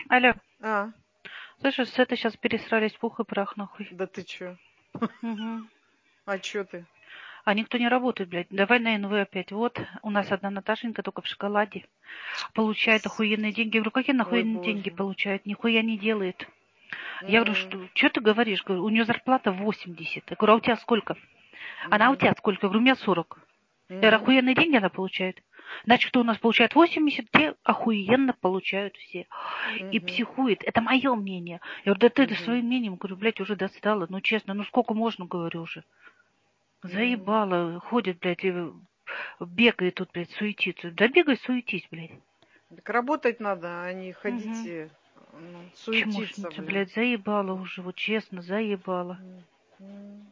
Алло, А, слышишь, с этой сейчас пересрались в пух и прах, нахуй. да ты чё? Угу. А чё ты? А никто не работает, блядь. Давай на НВ опять. Вот, у нас одна Наташенька только в шоколаде. Получает охуенные деньги. Я говорю, какие Ой, нахуйные деньги боже. получает? Нихуя не делает. Я говорю, М, что ты говоришь? Говорю, у нее зарплата 80. Я говорю, а у тебя сколько? Она, а у мгм, тебя сколько? Я говорю, у меня 40. Я говорю, мгм, охуенные деньги она получает. Значит, кто у нас получает 80, те охуенно получают все. И мгм, психует. Это мое мнение. Я говорю, да ты мгм, своим мнением, говорю, блядь, уже достала. Ну, честно, ну сколько можно, говорю уже. м. Заебало. Ходит, блядь, и бегает тут, блядь, суетится. Да бегай, суетись, блядь. Так работать надо, а не ходить Угу. и суетиться, Чмошница, блин. блядь, заебала уже, вот честно, заебала. М, м,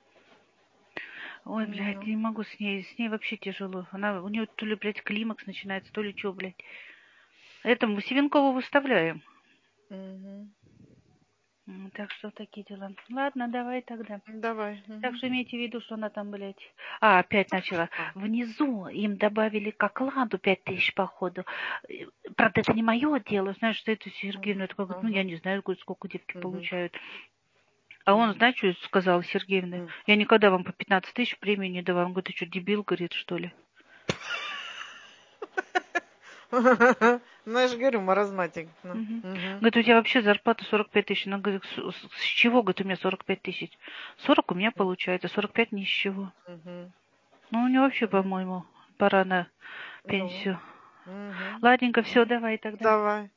Ой, блядь, ну, не могу с ней вообще тяжело. Она, у нее то ли, блядь, климакс начинается, то ли что, блядь. Этому Севенкову выставляем. мгм. Так что такие дела. Ладно, давай тогда. Давай. Так Мгм. что имейте в виду, что она там, блядь. А, опять начала. А, Внизу им добавили к окладу 5000, походу. Правда, это не мое дело. Знаешь, что это Сергеевна, ага, это как, ну, я ага, не знаю, сколько девки мгм, получают. А он, м, знаешь, что сказал Сергеевна? м. Я никогда вам по 15 тысяч премии не давал. Он говорит, ты что, дебил, говорит, что ли? Знаешь, говорю, маразматик. Ну, Мгм. мгм, Говорит, у тебя вообще зарплата 45 тысяч. Она говорит, с чего, говорит, у меня 45 тысяч? 40 у меня получается, 45 ни с чего. мгм, Ну, у него вообще, мгм. по-моему, пора на Ну, пенсию. мгм. Ладненько, все, давай тогда. Давай.